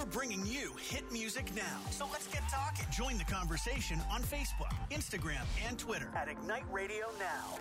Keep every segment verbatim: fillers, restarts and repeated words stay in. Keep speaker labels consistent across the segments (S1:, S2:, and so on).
S1: We're bringing you hit music now. So let's get talking. Join the conversation on Facebook, Instagram, and Twitter at Ignite Radio Now.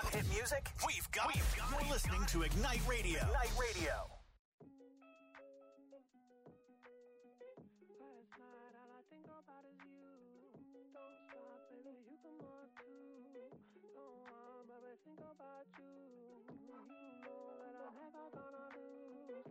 S1: want hit music? We've got it. You're listening to Ignite Radio. Ignite Radio.
S2: Last night, all I think about is you. Don't stop, baby, you can more too. Don't want, baby, think about you. You know that I'm never gonna lose.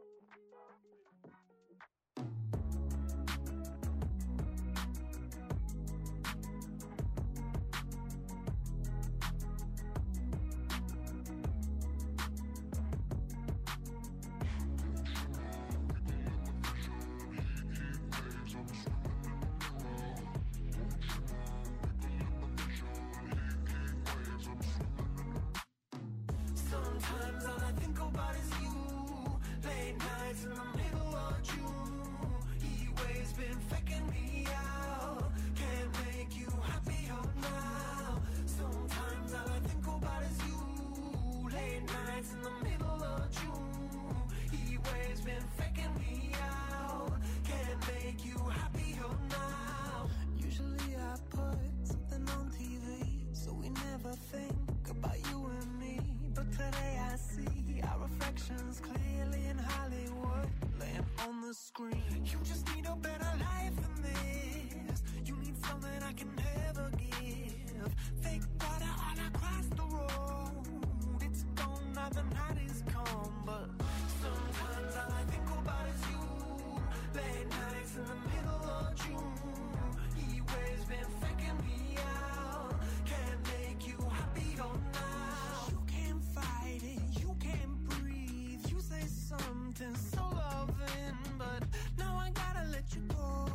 S2: Sometimes all I think about is you. Late nights in the middle of June. He waves been faking me out. Can't make you happier now. Sometimes all I think about is you. Late nights in the middle of June. He waves been faking me out. Can't make you happier now. Usually I put something on T V, so we never think about you and me. But today I see our reflections clearly in Hollywood, laying on the screen. You just need a better life than this. You need something I can never give. Fake water all across the road. It's gone now, the night is come. But sometimes all I think about is you. Late nights in the middle of June. He waves been faking me out. Can't make you happier now. You can't fight it, you can't breathe. You say something so loving, but now I gotta let you go.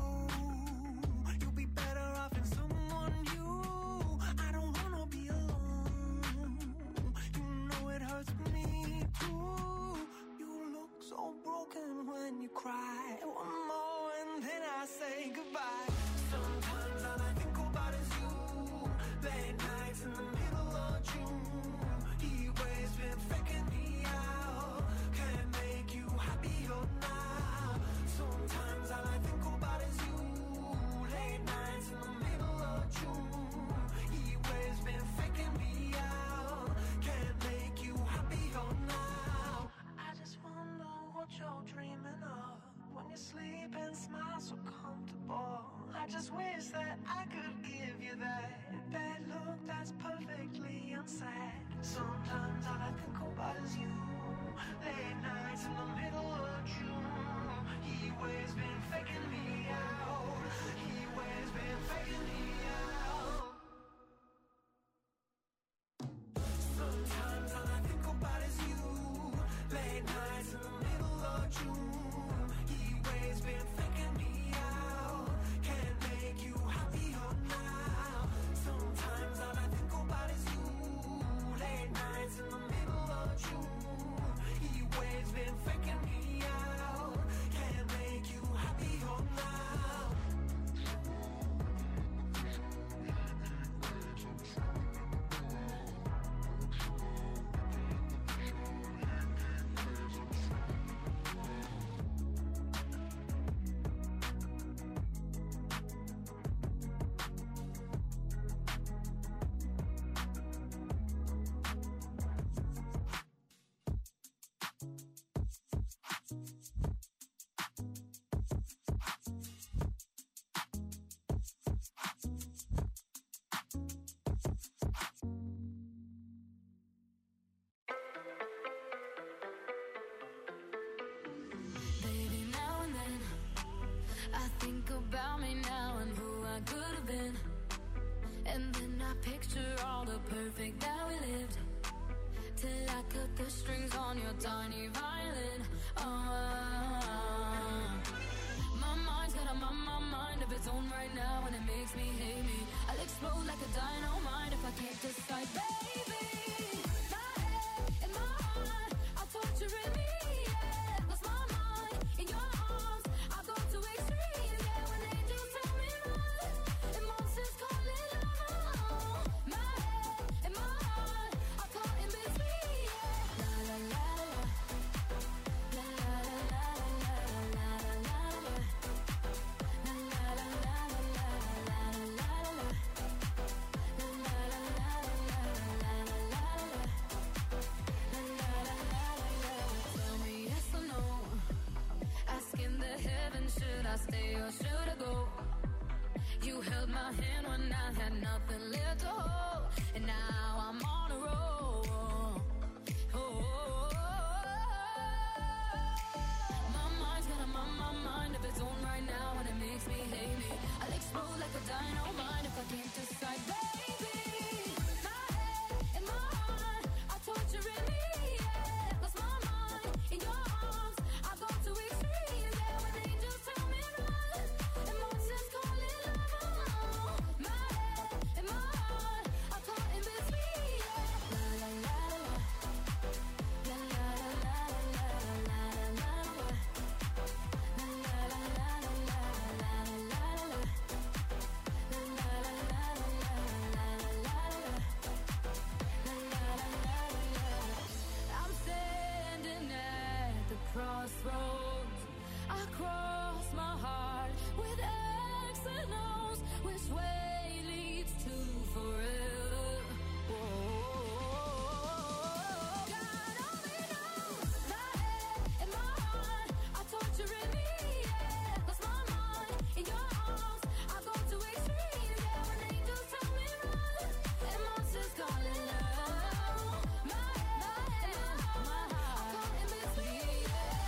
S2: You'll be better off in someone new. I don't wanna be alone. You know it hurts me too. You look so broken when you cry. One more and then I say goodbye. Sometimes all I think about is you. Late nights in the middle of June. He waves been faking me out. Can't make you happier now. Sometimes all I think about is you. Late nights in the middle of June. He waves been faking me out. Can't make you happier now. I just wonder what you're dreaming of when you sleep and smile so comfortable. I just wish that I could give you that that look that's perfectly unsaid. Sometimes all I think about is you. Late nights in the middle of June. He waves been faking me out. He waves been faking me out. Sometimes all I think about is you. Late nights in the middle of June. He waves been faking me out. Can't make you happier now. Sometimes all I think about is you. Late nights in the middle of June. He waves been faking me out. Can't make you happier now.
S3: Baby, now and then I think about me now and who I could have been. And then I picture all the perfect that we lived. Till I cut the strings on your tiny violin. Oh, my mind's got a my, my mind of its own right now, and it makes me hate me. I'll explode like a dynamite if I can't decide, baby. My head and my heart are torturing me. Yeah, lost my mind in your arms. I go to extremes. Yeah, when angels tell me run, and monsters call it love. My head and my heart are caught in between. Yeah, la la la la, la la la la la la la la, la la la la la la la la la, la la la la la la. my hand when I had nothing left to hold. And now I'm on a roll. Oh, my mind's got a my, my mind of its own right now, and it makes me hate me. I'll explode like a dynamite if I can't decide, baby. My head and my heart are torturing me. Yeah, lost my mind in your arms. I go to extremes. Yeah, when angels tell me run, emotions calling love. My head and my heart are caught in between. Yeah, la la la la, la la la la la la la la, la la la la la la la la. I'm standing at the crossroads. I cross my heart with X and O's. Which way leads to forever? Whoa. God only knows. My head and my heart are torturing me. Yeah, lost my mind in your arms. I go to extremes. Yeah, when angels tell me run, and monsters calling love. My head, my heart, I'm caught in between.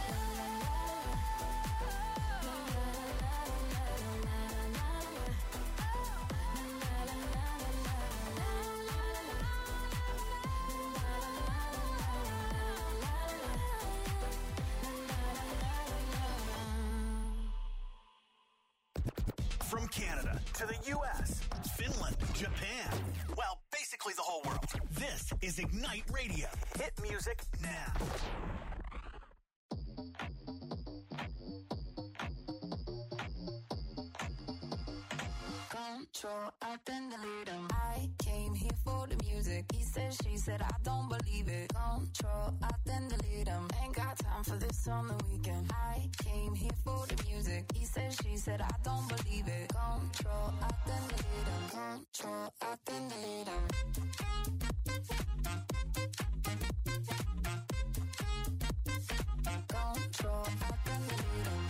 S1: From Canada to the U S, Finland, Japan, well, basically the whole world. This is Ignite Radio. Hit music now.
S4: Control, I then delete him. I came here for the music. He said, she said, I don't believe it. Control, I then delete him. Ain't got time for this on the weekend. I came here for the music. He said, she said, I don't believe it. Control, I then delete him. Control, I then delete him. Control, I then delete him.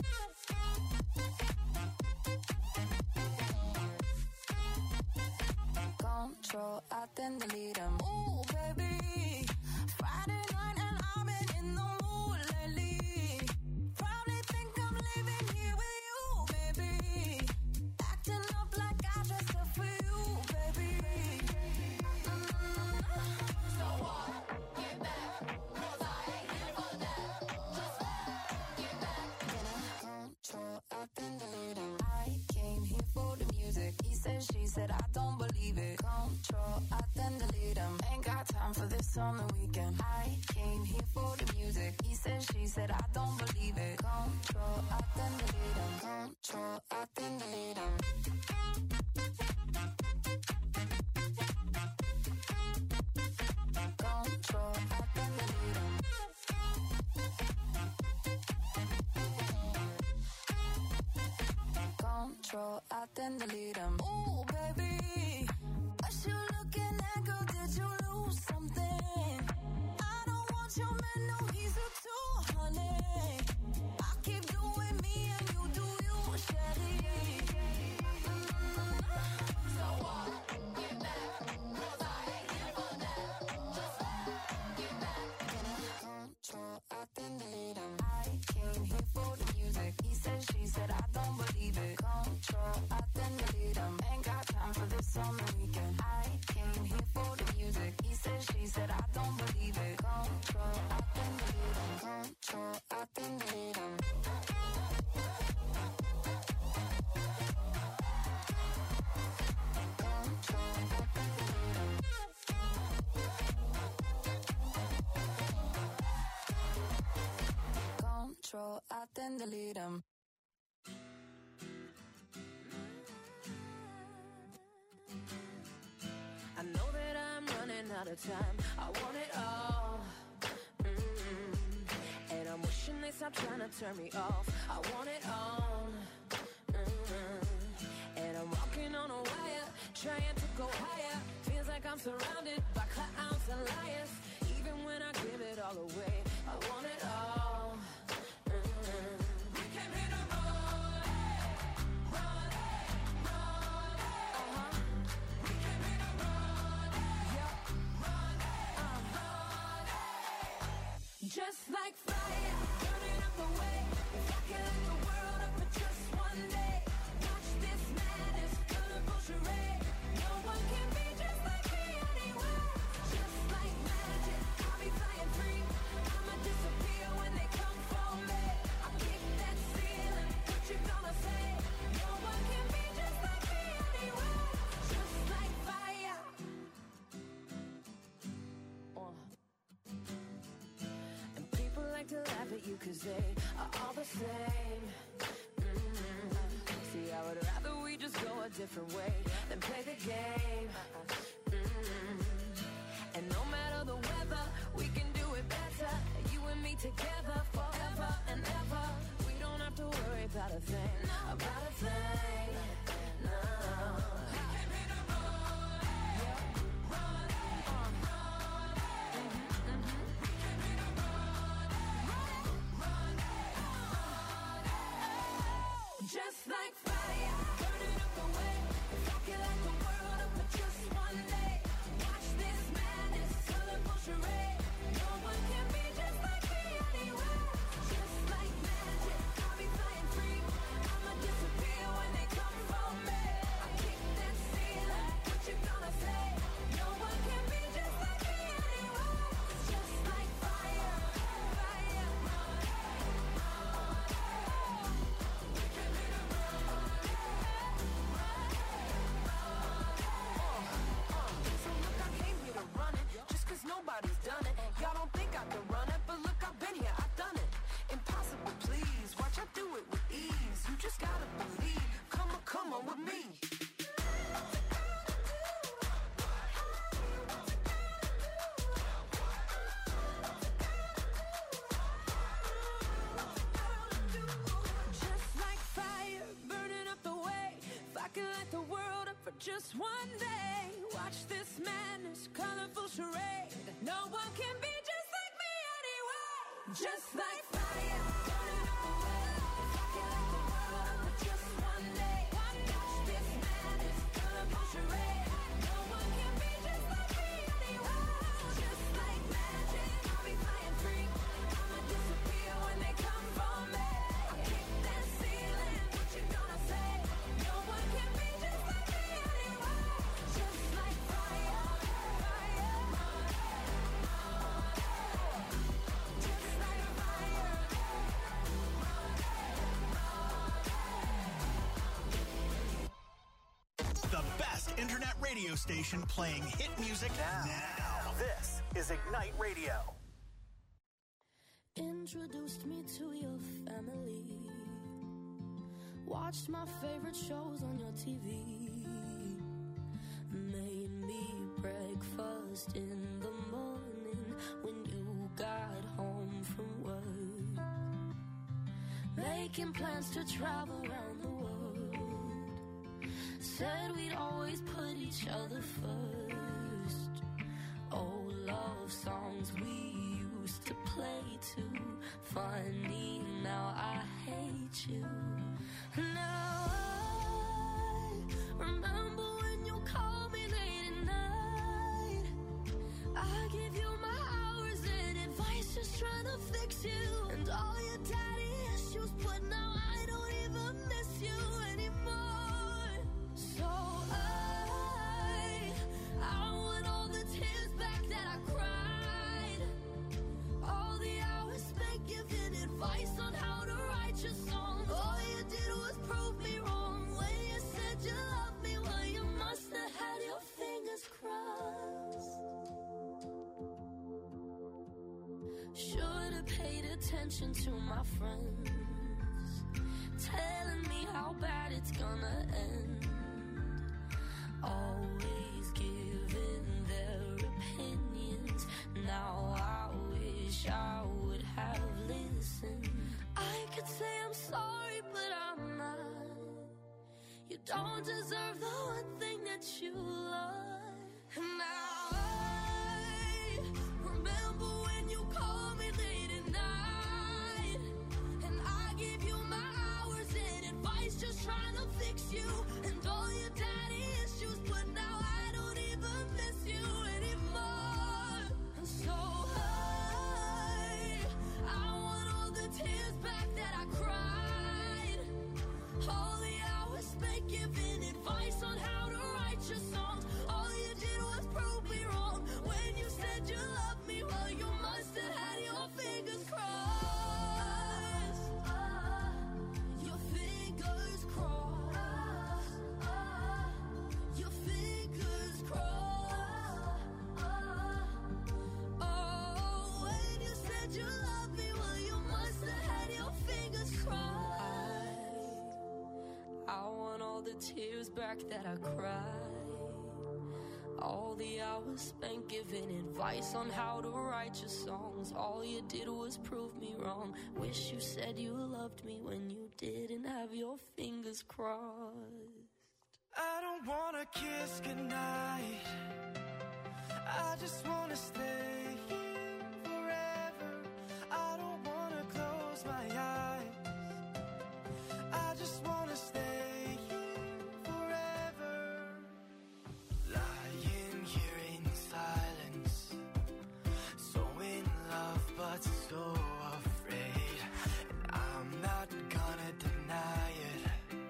S4: Control, I then delete him. Ooh, baby, Friday night and I've been in the mood lately. Probably think I'm leaving here with you, baby. Acting up like I dressed up for you, baby. Mm-hmm. So what? Get back, 'cause I ain't here for that. Just get back. Control, I then delete him. I came here for the music. He said, she said, I don't believe it. Control, I then delete him. Ain't got time for this on the weekend. I came here for the music. He said, she said, I don't believe it. Control, I then delete him. Control, I then delete him. Control, I then delete him. Control, I then delete him. Ooh, baby, what you looking at, girl? Did you lose something? I don't want your man, no, he's a two, honey. I keep doing me and you do you, Shelly. Mm-hmm. So what? Get back, 'cause I ain't here for that. Just get back. Control, I then delete him. I came here for the music. He said, she said, I don't believe it. Control, I then delete him. Ain't got time for this on the weekend. I came here for the music. He said, she said, I don't believe it. Control, I then delete him. Control, I then delete him. Control, I then delete him. Control, I then delete him. I know that I'm running out of time. I want it all. Mm-hmm. And I'm wishing they stop trying to turn me off. I want it all. Mm-hmm. And I'm walking on a wire, trying to go higher. Feels like I'm surrounded by clowns and liars. Even when I give it all away, I want it all. Mm-hmm. We came here to run, run, run.
S3: I can light the world up for just one day. Watch this madness, colorful charade. No one can be just like me anywhere. Just like magic, I'll be flying free. I'ma disappear when they come for me. I'll kick that ceiling, what you gonna say? No one can be just like me anywhere. Just like fire. Uh. And people like to laugh at you cause they are all the same. Mm-hmm. See, I would rather we just go a different way than play the game. Mm-hmm. And no matter the weather, we can do it better. You and me together forever and ever. We don't have to worry about a thing, about a thing. No. Just like fire, burning up the way. If I can light the world up for just one day. Watch this madness, colorful charade. No one can be just like me anywhere. Just like magic, I'll be flying free. I'ma disappear when they come for me. I kick that ceiling, what you gonna say? No one can be just like me anywhere. Just like fire, fire. So look, I came here to run it, just cause nobody's done it. Y'all don't think I can run it, but look, I've been here, I've done it. Impossible, please, watch I do it with ease. You just gotta believe, come on, come on with me. Just like fire, burning up the way. If I could light the world up for just one day. Watch this madness, colorful charade. No one can be just like me anyway. Just like fire, burning up the way. If I could light the world up for just one day. Watch this madness, colorful charade. No one can be just like me anyway. Just like magic, I'll be flying free. I'ma disappear when they come for me. I kick that ceiling, what you gonna say? No one can be just like me anyway. Just like fire, fire. Just like fire.
S1: The best internet radio station playing hit music now. This is Ignite Radio.
S3: Introduced me to your family. Watched my favorite shows on your T V. Made me breakfast in the morning when you got home from work. Making plans to travel around the world. Said we'd always put each other first. Old love songs we used to play too. Funny, now I hate you. Now I remember when you called me late at night. I give you my hours and advice, just trying to fix you. And all your daddy issues, but now I don't even miss you anymore. So I, I want all the tears back that I cried. All the hours spent giving advice on how to write your songs. All you did was prove me wrong when you said you loved me. Well, you must have had your fingers crossed. Should have paid attention to my friends, telling me how bad it's gonna end. Always giving their opinions. Now I wish I would have listened. I could say I'm sorry, but I'm not. You don't deserve the one thing that you love. And now I remember when you called me late at night, and I gave you my hours and advice, just trying to fix you. And all your daddy issues, but now I don't even miss you anymore. And so I, I want all the tears back that I cried. back that I cried. All the hours spent giving advice on how to write your songs. All you did was prove me wrong. Wish you said you loved me when you didn't have your fingers crossed.
S2: I don't wanna kiss goodnight. I just wanna stay here forever. I don't wanna close my eyes. I just wanna stay here forever. Lying here in silence, so in love but so afraid. And I'm not gonna deny it,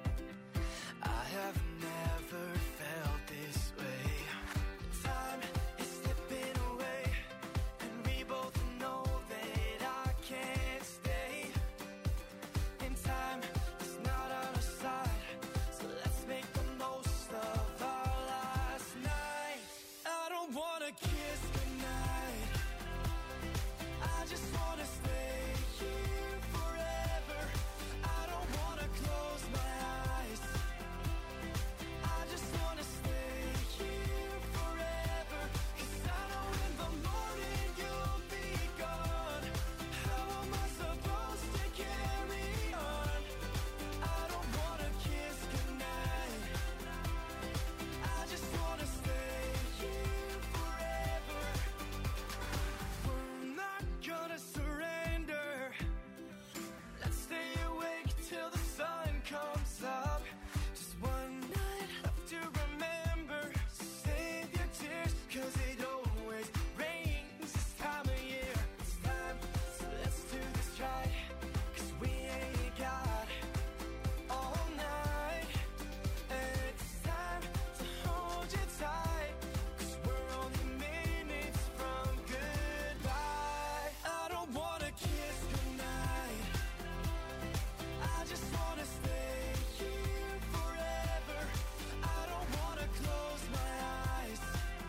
S2: I have never felt this way. Time is slipping away, and we both know that I can't stay. And time is not on our side, so let's make the most of our last night. I don't wanna kiss goodnight, I just wanna stay here forever. I don't wanna close my eyes, I just wanna stay here forever. 'Cause I know in the morning you'll be gone. How am I supposed to carry on? I don't wanna kiss goodnight, I just wanna stay here forever. We're not gonna surrender, let's stay awake till the sun comes up. Just one night left to remember, so save your tears, 'cause it always rains this time of year. It's time, so let's do this right, 'cause we ain't got all night. And it's time to hold you tight, 'cause we're only minutes from goodbye. I don't wanna kiss goodnight, I just wanna stay here forever. I don't wanna close my eyes,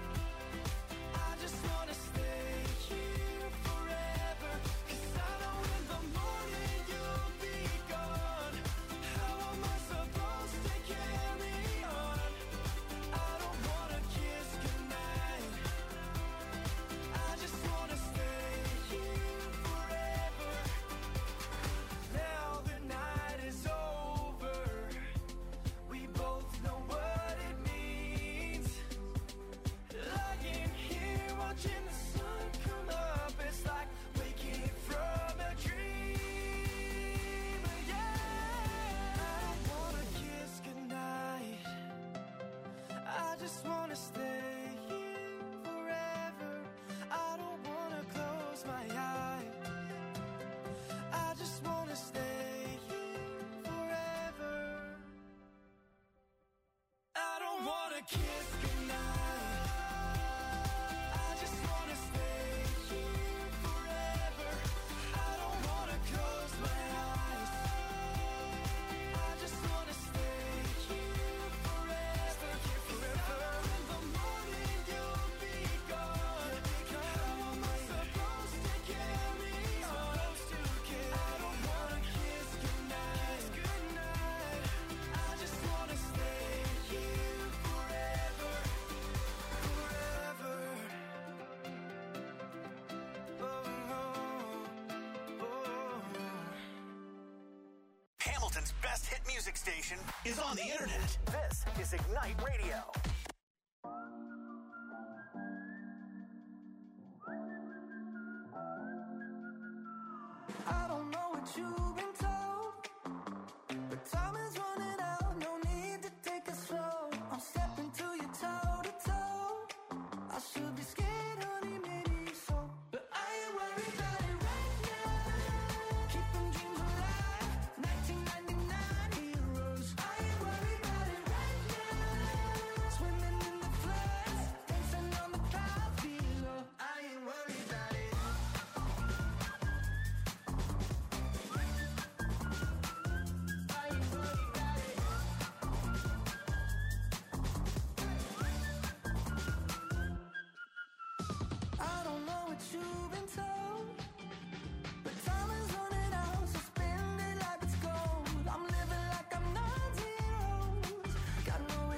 S2: I just wanna stay here forever. 'Cause I know in the morning you'll be gone. How am I supposed to carry on? I don't wanna kiss goodnight, I just wanna stay here forever. Now the night is over, we both know what it means. Lying here watching the sun come up, it's like waking from a dream. Yeah, I don't wanna kiss goodnight, I just wanna stay here forever. I don't wanna close my eyes, I just wanna stay here forever. I don't wanna kiss goodnight, I just wanna stay here forever. I don't wanna close my eyes, I just wanna stay here forever. 'Cause I know in the morning you'll be gone. How am I supposed to carry on? I don't wanna kiss goodnight, I just wanna stay here forever, forever. Oh, oh, oh.
S1: Hamilton's best hit music station is on the internet. This is Ignite Radio.
S2: I don't know what you've been told, but time is running out, no need to take it slow. I'm stepping to you toe to toe, I should be scared, honey, maybe so. But I ain't worried about it right now, keeping dreams alive, nineteen ninety-nine heroes. I ain't worried about it right now, swimming in the floods, dancing on the clouds below. I ain't worried about it. Got no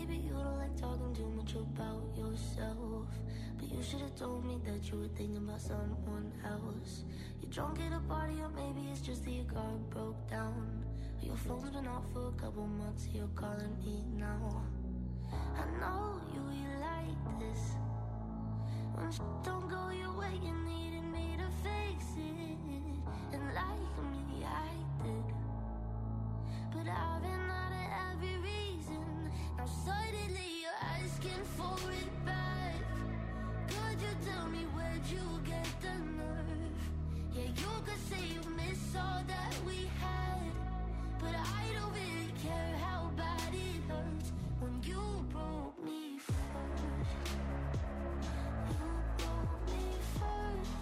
S4: maybe you don't like talking too much about yourself, but you should have told me that you were thinking about someone else. You're drunk at a party, or maybe it's just that your car broke down. Your phone's been off for a couple months, you're calling me now. I know you, you like this. When shit don't go your way, you needed me to fix it. And like me, I did. But I've been out of every reason. Now suddenly you're asking for it back. Could you tell me where'd you get the nerve? Yeah, you could say you miss all that we had, but I don't really care how bad it hurts when you broke me first. You broke me first.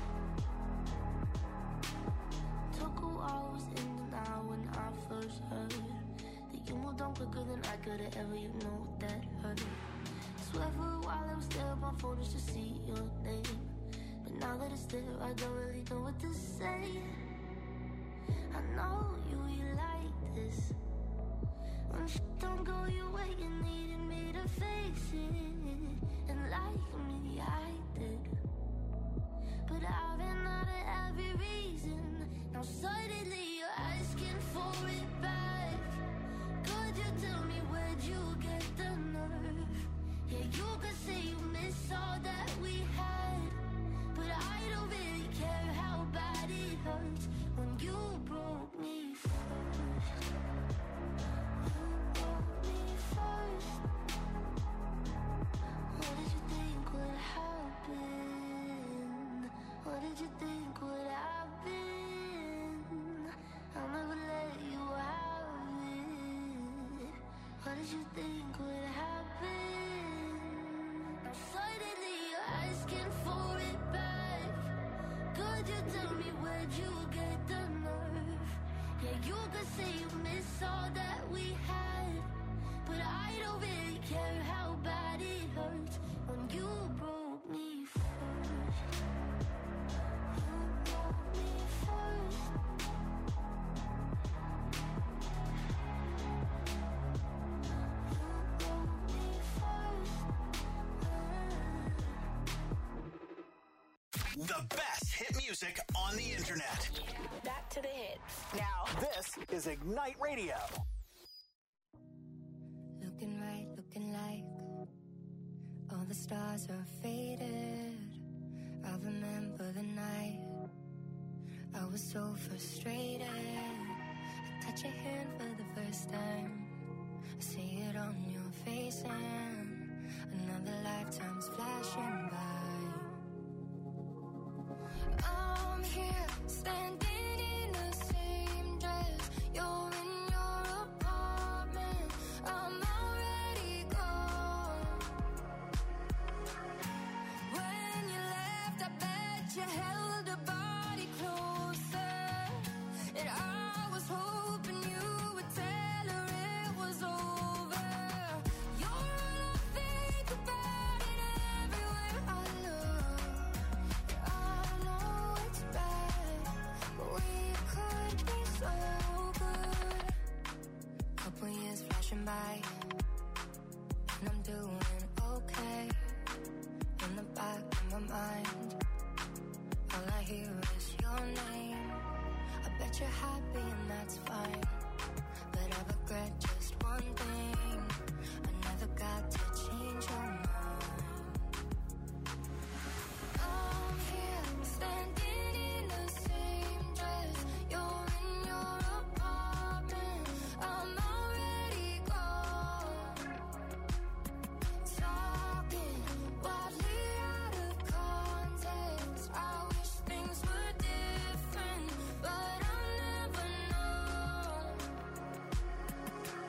S4: Took a while, was in denial when I first heard that you moved on quicker than I could have ever, you know that hurt. Swear for a while I was there on my phone just to see your name, but now that it's there I don't really know what to say. I know you, you like this. When shit don't go your way, you needed me to fix it. And like me, I did. But I've been out of every reason. Now suddenly you're asking for it back. Could you tell me where'd you get the nerve? Yeah, you could say you miss all that we had, but I don't really care how bad it hurts when you broke me first. You broke me first. What did you think would happen? What did you think would happen? I'll never let you have it. What did you think would happen? Now suddenly you're asking for it back. Could you tell me where'd you get the nerve? Yeah, you could say you miss all that we had, but I don't really care how bad it hurts when you broke me first. You broke me first. You broke me first.
S1: The best hit music on the internet.
S5: Back to the hits.
S1: Now, this is Ignite Radio.
S4: Looking right, looking like all the stars are faded. I remember the night I was so frustrated. I touch your hand for the first time. I see it on your face and another lifetime's flashing by. I'm here standing in the same dress. You're in your apartment. I'm already gone. When you left, I bet you held a body closer, and I was hoping you would tell her it was over. You're all I think about it everywhere I look. I know it's bad, but we could be so good. Couple years flashing by, and I'm doing okay. In the back of my mind, all I hear is your name. I bet you're happy and that's fine, but I regret just one thing. I never got to change your mind. I'm here standing in the same dress. You're in your apartment. I'm already gone. Talking wildly out of context. I wish things were different, but I'll never know.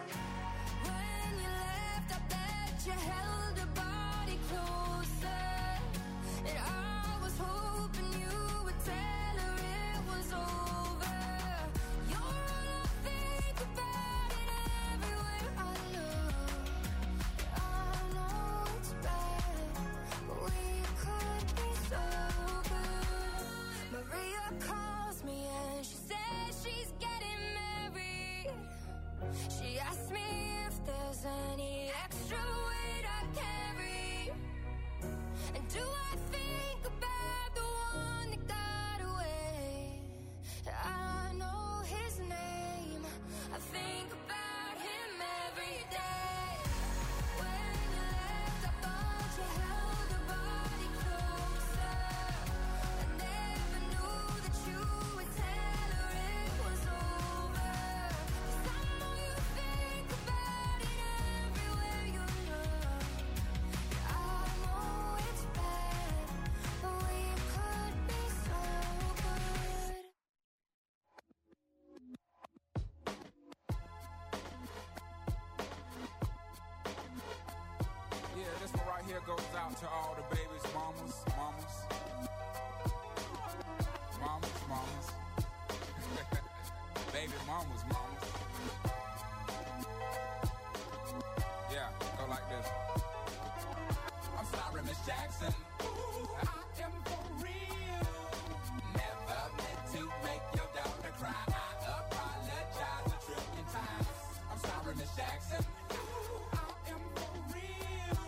S3: Do I think about the one that got away? I know his name. I think about him every day. When you left, I thought you held your body closer. I never knew that you would tell her it was over. 'Cause I know you think about it everywhere you look. I know it's bad, but we could be so good.
S6: Yeah, this one right here goes out to all the babies, mamas, mamas. Mamas, mamas. Baby mamas, mamas. Yeah, go like this. I'm sorry, Miss Jackson. Ooh, I am for real. Never meant to make your daughter cry. I apologize a trillion times. I'm sorry, Miss Jackson. Ooh, I am for real.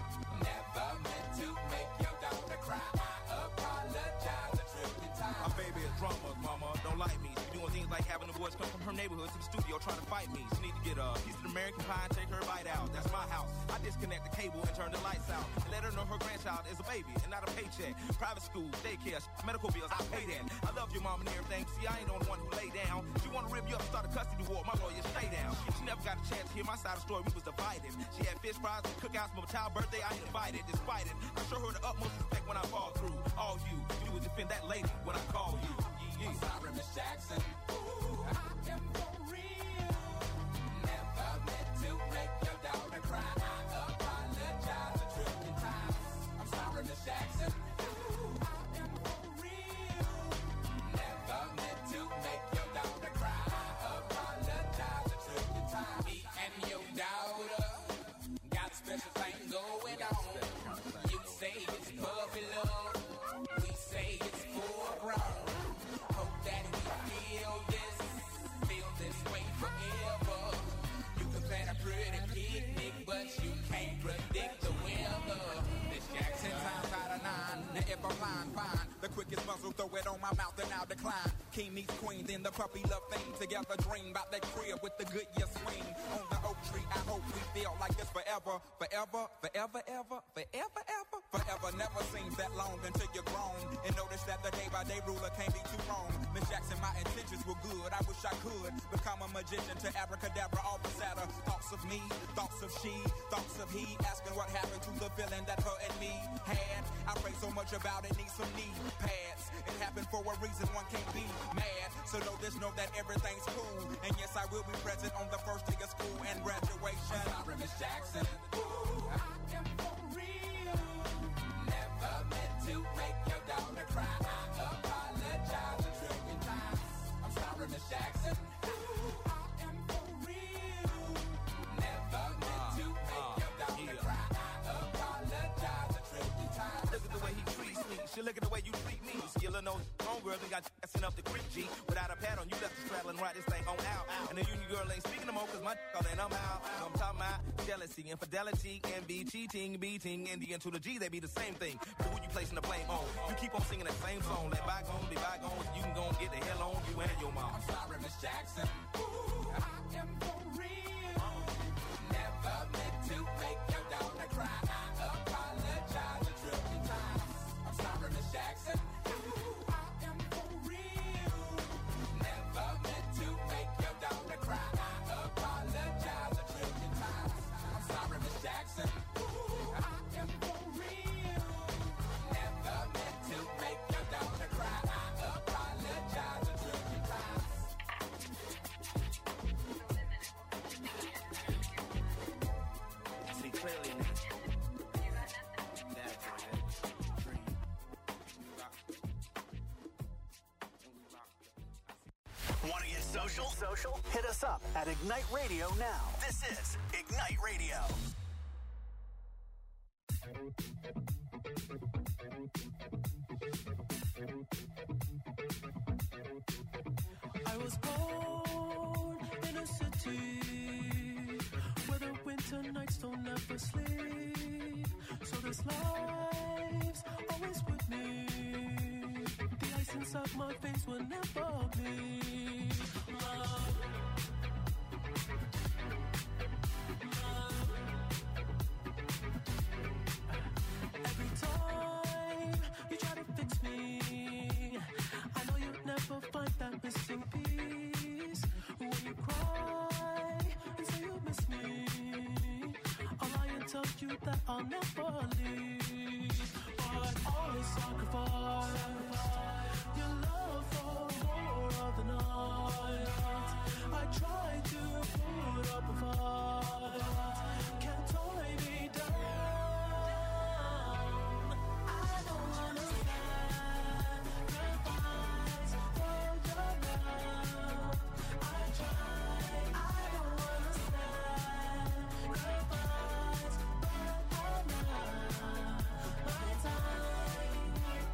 S6: Never meant to make your daughter cry. I apologize a trillion times.
S7: My baby is drama, mama, don't like me. She doing things like having the boys come from her neighborhood to the studio trying to fight me. She need to get a piece of the American pie and take her bite out. That's my house. I disconnect the cable and turn the lights out. And let her know her grandchild is a baby and not a paycheck. Private school, daycare, medical bills, I pay that. I love your mom and everything. See, I ain't the only one who lay down. She wanna rip you up and start a custody war. My lawyer, stay down. She never got a chance to hear my side of the story. We was divided. She had fish fries and cookouts for my child's birthday. I ain't invited. Despite it, I show her the utmost respect when I fall through. All you, you would defend that lady when I call you. Yeah,
S6: I'm sorry, Miss Jackson. Ooh, I am for real. Never meant to make your daughter cry. I apologize a trillion times. I'm sorry, Miss Jackson. Ooh, I am for real. Never meant to make your daughter cry. I apologize a trillion times. Me and your daughter got a special thing going on. You say it's puppy love. We say it's full grown. Hope that we feel this, feel this way forever. You can plan a pretty picnic, but you can't predict the weather. Miss Jackson, times out of nine. Now if I'm lying, fine. The quickest muzzle, throw it on my mouth and I'll decline. King meets queen, then the puppy love thing. Together dream about that crib with the good year swing. On the oak tree, I hope we feel like this forever. Forever, forever, ever, forever, ever. Forever never seems that long until you're grown. And notice that the day by day ruler can't be too wrong. Miss Jackson, my intentions were good. I wish I could become a magician to abracadabra, all the sadder. Thoughts of me, thoughts of she, thoughts of he. Asking what happened to the feeling that her and me had. I pray so much about it, need some knee pads. It happened for a reason, one can't be mad. So know this, know that everything's cool. And yes, I will be present on the first day of school and graduation. I'm sorry, Miss Jackson. Ooh, I am for real. Never meant to make your daughter cry. I apologize a trillion times. I'm sorry, Miss Jackson. Ooh, I am for real. Never meant to make your daughter cry. I apologize a trillion times.
S7: look at the way he treats me. She look at the way you treat me. Skillin' those homegirls and got you up the creek, G. Without a pad on, you left the straddle and ride this thing on out. And the union girl ain't speaking no more, cause my call and I'm out. I'm talking about jealousy, infidelity, envy, cheating, beating, and the N to the G, they be the same thing. But who you placing the blame on? You keep on singing that same song. Let bygones be bygones, you can go and get the hell on you and your mom.
S6: I'm sorry, Miss Jackson. Ooh, I am for real. Never meant to make your daughter cry. I apologize a trillion times. I'm sorry, Miss Jackson. Ooh, I am for real. Never meant to make your daughter cry. I apologize a trillion times. I'm sorry, Miss Jackson. Ooh, I am for real. Never meant to make your daughter cry. I apologize a trillion times.
S7: See clearly now. That's a dream.
S1: Want to get social? Social? Hit us up at Ignite Radio now. This is Ignite Radio.
S2: I was born in a city where the winter nights don't ever sleep. So this life waves, always with me. The ice inside my face will never bleed. Love. Every time you try to fix me, I know you'll never find that missing piece. When you cry and say you miss me, I'll lie and tell you that I'll never leave. But always sacrifice your love for more of the night. I try to put up a fight, can't tie me down. I don't wanna sacrifice for your love. I try, I don't wanna sacrifice, but I'm not my time.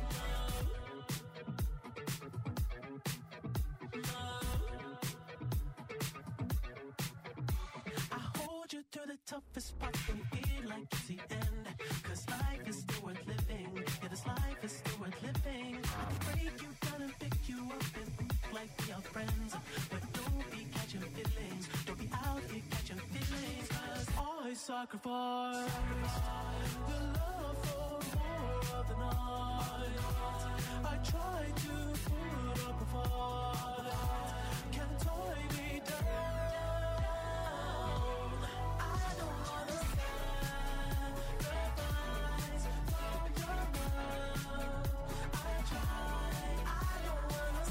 S2: I hold you through the toughest parts when you feel like it's the end. Cause life is still worth living. Yeah, this life is still worth living. I can break you down and pick you up and think like we are friends. But don't be catching feelings. Don't be out here catching feelings. Cause I sacrifice your love for more of the night. I try to put up a fight, can't tie me down. I don't wanna sacrifice for your love. I try, I don't wanna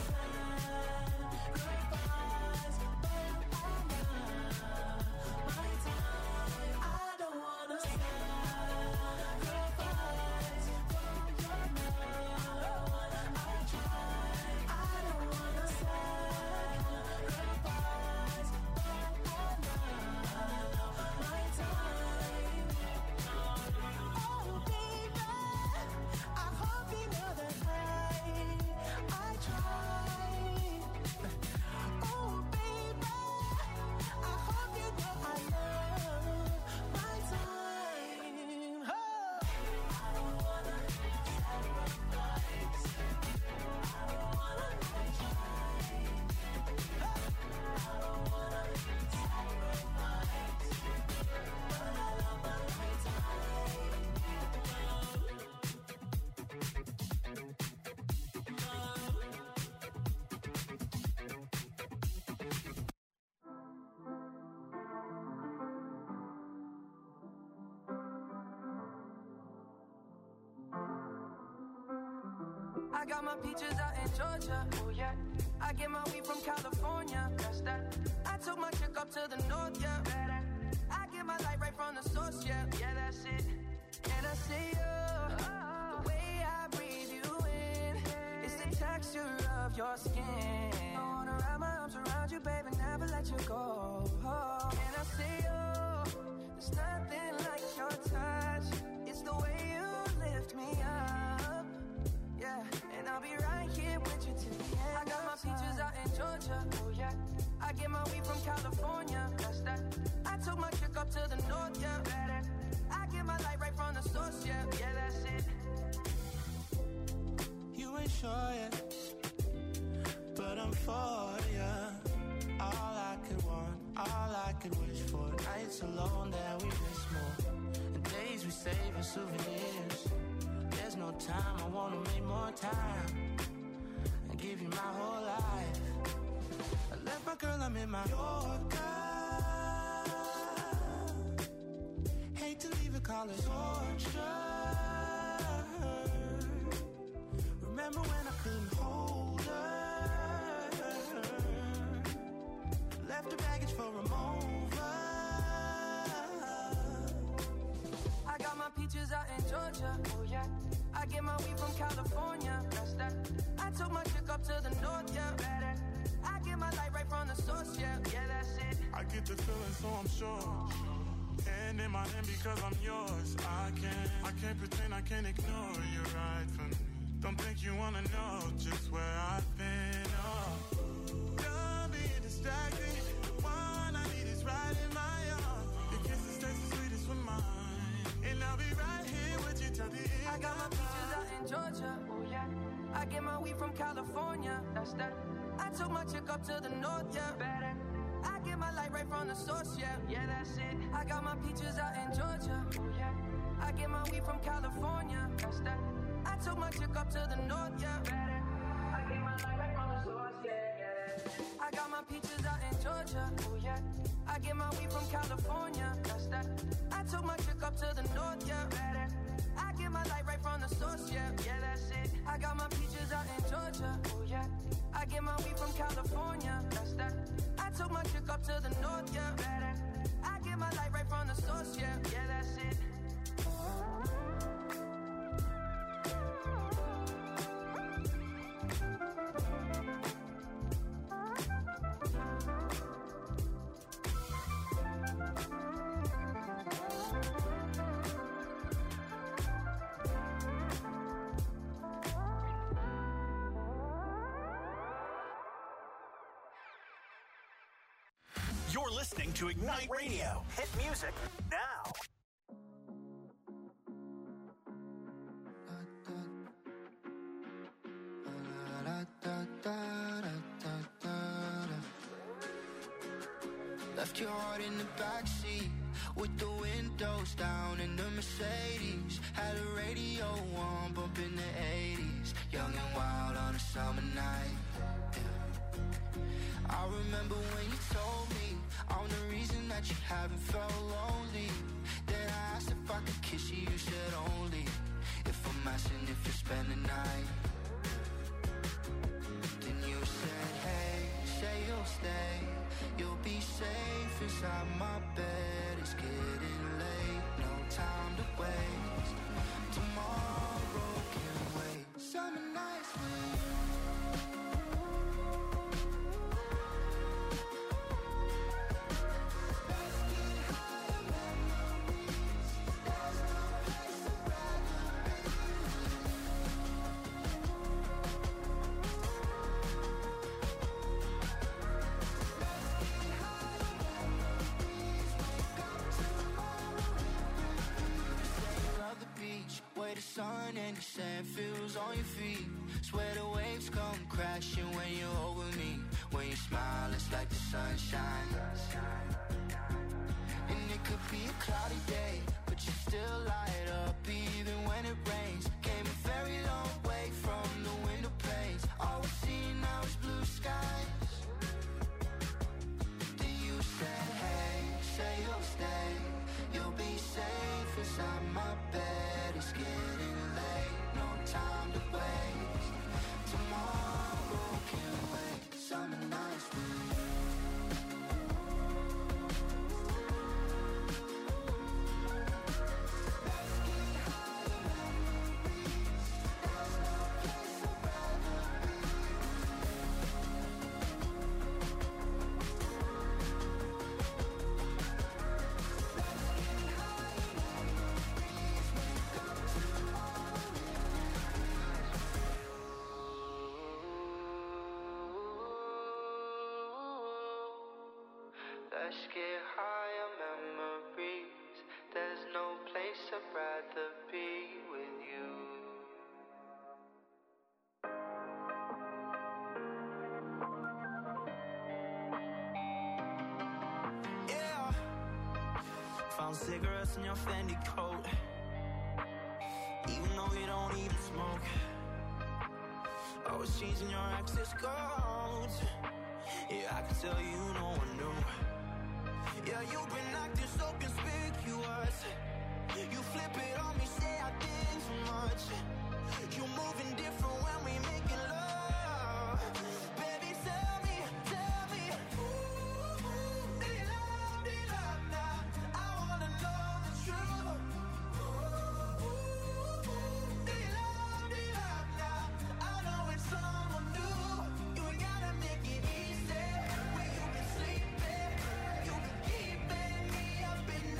S2: sacrifice, but I'm not my time. I don't wanna sacrifice for your love. I try, I don't wanna sacrifice, but I'm not my time. Oh baby, I hope you know that I, I try. Oh baby, I hope you know I love my time. Oh. I don't wanna sacrifice. I don't wanna try. I don't wanna sacrifice, but I love my time.
S8: I got my peaches out in Georgia, oh yeah. I get my weed from California, that's that. I took my chick up to the north, yeah. I get my light right from the source, yeah. Yeah, that's it. And I see you, the way I breathe you in, it's the texture of your skin. I wanna wrap my arms around you, baby, never let you go. And I see you, there's nothing like your touch. It's the way you lift me up, yeah. And I'll be right here with you till the end. I got my peaches out in Georgia, oh yeah. I get my weed from California, that's that. I took my chick up to the north, yeah. I get my light right from the source, yeah. Yeah, that's it.
S2: You ain't sure yet, but I'm for ya. All I could want, all I could wish for. Nights alone that we miss more, and days we save as souvenirs. There's no time, I wanna make more time and give you my whole life. I left my girl, I'm in my Yorker. Hate to leave it, call it torture. Remember when I couldn't hold her? Left her baggage for a mover.
S8: I got my peaches out in Georgia, oh yeah. I get my weed from California, that's that. I took my chick up to the north, yeah. I get my light right from the source, yeah. Yeah, that's it.
S9: I get the feeling, so I'm sure. And in my hand because I'm yours. I can't, I can't pretend, I can't ignore you right from me. Don't think you wanna know just where I've been. Oh, don't be distracted. The one I need is right in my arms. Your kisses taste the sweetest with mine, and I'll be right here with you till the end.
S8: I got my Georgia. Oh yeah. I get my weed from California. That's that. I took my chick up to the north, yeah. Better. I get my light right from the source, yeah. Yeah, that's it. I got my peaches out in Georgia. Oh yeah. I get my weed from California. That's that. I took my chick up to the north, yeah. Better. I get my light right from the source, yeah. Yeah. I got my peaches out in Georgia. Oh yeah. I get my weed from California. That's that. I took my chick up to the north, yeah. Better. I get my light right from the source, yeah. Yeah, that's it. I got my peaches out in Georgia. Oh yeah. I get my weed from California. That's that. I took my chick up to the north, yeah. Better. I get my light right from the source, yeah. Yeah, that's it.
S1: You're listening to Ignite Radio. Hit music now.
S10: Left your heart in the backseat with the windows down in the Mercedes. Had a radio on, bumping the eighties. Young and wild on a summer night. Yeah. I remember when you told me I'm the reason that you haven't felt lonely. Then I asked if I could kiss you, you said only if I'm asking if you spend the night. Then you said, hey, say you'll stay. You'll be safe inside my bed. It's getting late, no time to waste. Tomorrow can wait. Summer nights with you. Sun and the sand feels on your feet. Swear the waves come crashing when you're over me. When you smile, it's like the sunshine. And it could be a cloudy day, but you still light up even when it rains. Came a very long way from the window panes. All we see now is blue skies. Then you said, hey, say you'll stay. You'll be safe inside my bed. It's getting late, no time to waste. Tomorrow can wait. Summer nights with you. Let's get higher memories. There's no place I'd rather be Let's get higher memories. There's no place I'd rather be with you.
S2: Yeah. Found cigarettes in your Fendi coat. Even though you don't even smoke. Always changing your access codes. Yeah, I can tell you no one knew. Yeah, you've been acting so conspicuous. You flip it on me, say I did too much. You moving different when we making love. Baby, tell me, tell me. Ooh, they love, they love now. I wanna know the truth. Ooh, they love, they love now. I know it's someone new. You ain't gotta make it easy. Where you can sleep in, you can keep in me up in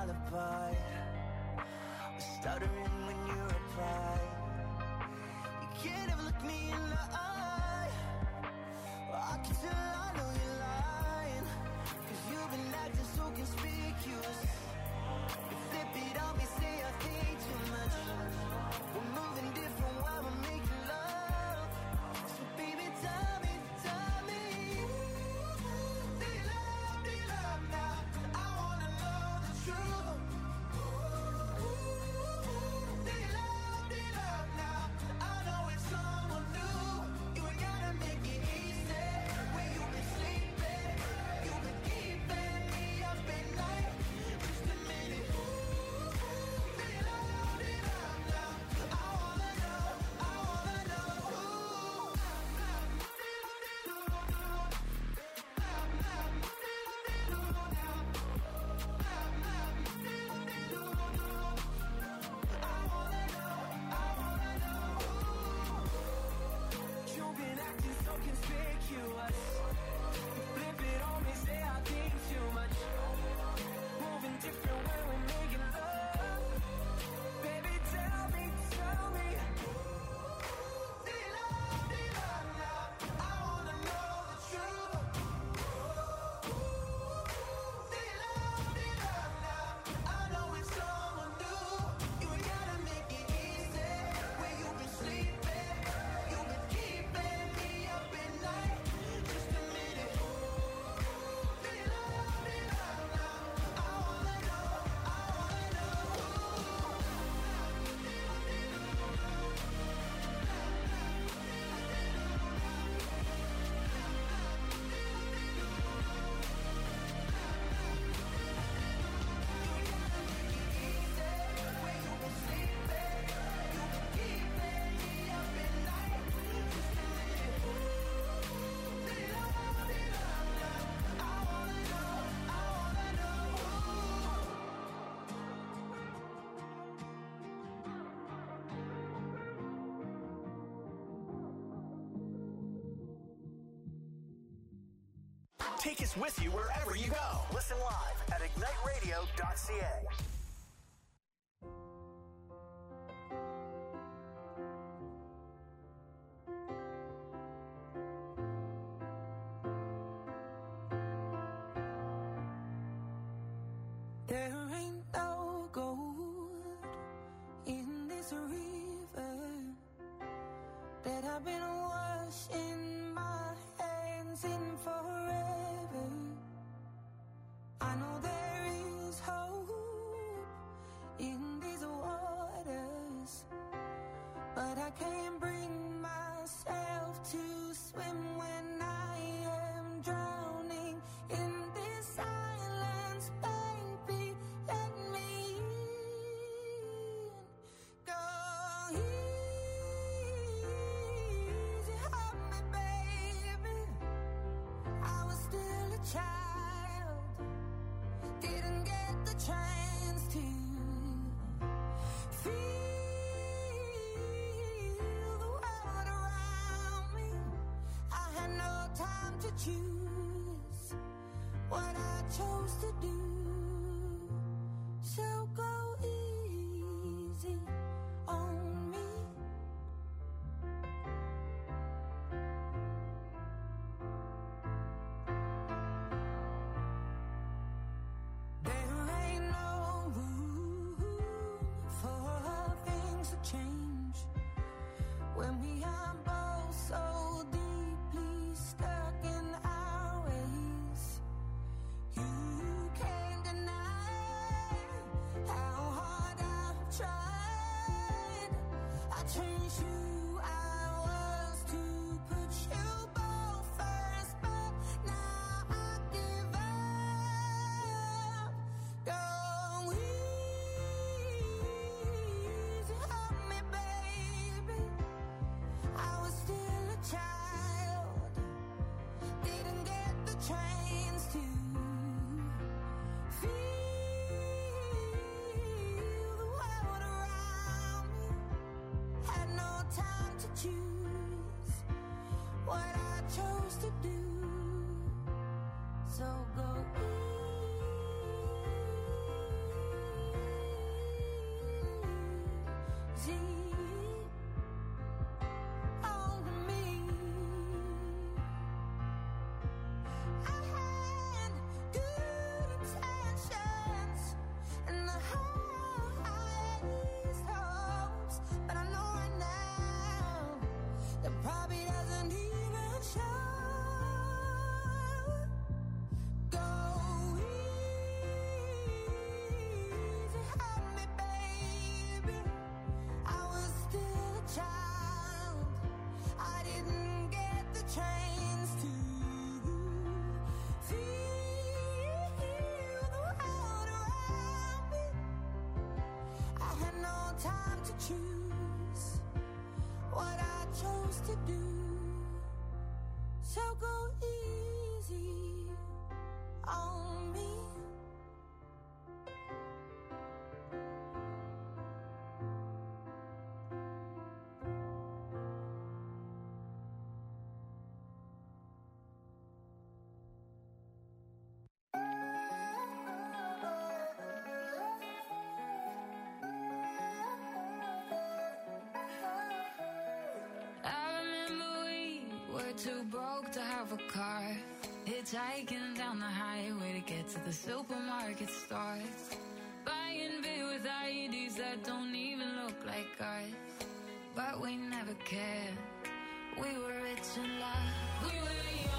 S8: alibi. Stuttering when you reply. You can't ever look me in the eye. I can tell I know you're lying, cause you've been acting so conspicuous. You flip it on me, say I think too much. We're moving different while we're making love. So baby, tell me, tell me, do you love, do you love now? I wanna know the truth. Do you love, do you love now? I know it's someone new. You ain't gotta make it easy. Where you been sleeping? You been keeping me up at night. Just a minute. Do you love, do you love now? I wanna know, I wanna know. You've been acting so conspicuous. You flip it on me, say I think too much. Moving different when we're making love. Baby, tell me, tell me. Do you love, do you love now? I wanna know the truth. Do you love, do you love now? I know it's someone new. You ain't gotta make it easy. Where you been sleeping? You been keeping me up at night. Just a minute. Do you love, do you love now? I wanna know, I wanna know. Where you been sleeping? You been keeping me up at night. Just a minute. Do you love, do you love now? I wanna know, I wanna know.
S1: Take us with you wherever you go. Listen live at ignite radio dot c a.
S8: There ain't no gold in this river that I've been washing my hands in forever. I know there is hope in these waters, but I can't bring myself to swim when I am drowning in this silence. Baby, let me in. Go easy on me, baby. I was still a child, didn't get the chance to feel the world around me. I had no time to choose what I chose to do. So go easy on me. There ain't no room for things to change when we are both so deeply stuck in our ways. You can't deny how hard I've tried. I changed who I was to put you both first, but now I give up. Go easy on me, baby. I was still a child, didn't get the chance to feel the world around me. Had no time to choose what I chose to do. So go easy
S4: choose what I chose to do. So go easy on me.
S3: Too broke to have a car, hitchhiking down the highway to get to the supermarket store, buying beer with I E Ds that don't even look like ours. But we never cared. We were rich in love. We were young.